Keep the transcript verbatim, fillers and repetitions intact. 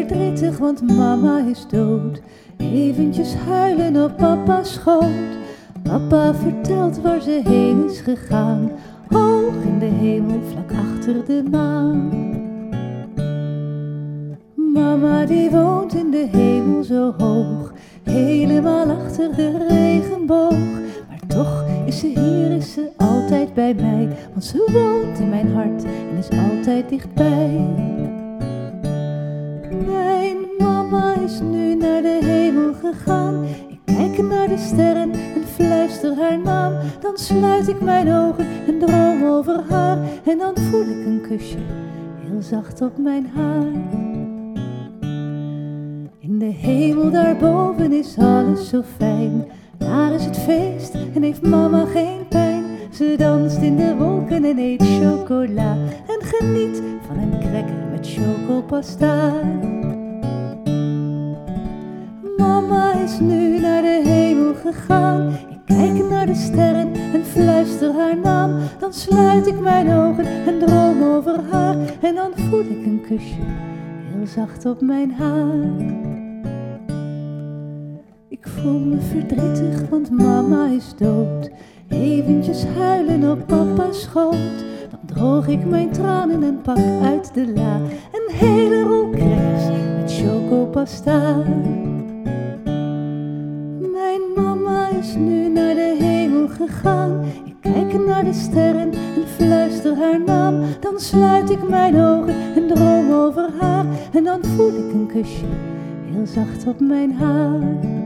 verdrietig, want mama is dood. Eventjes huilen op papa's schoot. Papa vertelt waar ze heen is gegaan, hoog in de hemel, vlak achter de maan. Mama die woont in de hemel zo hoog, helemaal achter de regenboog. Maar toch is ze hier, is ze altijd bij mij, want ze woont in mijn hart en is altijd dichtbij. Mijn mama is nu naar de hemel gegaan. Ik kijk naar de sterren en fluister haar naam. Dan sluit ik mijn ogen en droom over haar. En dan voel ik een kusje heel zacht op mijn haar. In de hemel daarboven is alles zo fijn. Daar is het feest en heeft mama geen pijn. Ze danst in de wolken en eet chocola en geniet van een cracker met chocopasta. Mama is nu naar de hemel gegaan. Ik kijk naar de sterren en fluister haar naam. Dan sluit ik mijn ogen en droom over haar. En dan voel ik een kusje heel zacht op mijn haar. Ik voel me verdrietig, want mama is dood. Eventjes huilen op papa's schoot. Dan droog ik mijn tranen en pak uit de la een hele rol crackers met chocopasta. Mijn mama is nu naar de hemel gegaan. Ik kijk naar de sterren en fluister haar naam. Dan sluit ik mijn ogen en droom over haar. En dan voel ik een kusje heel zacht op mijn haar.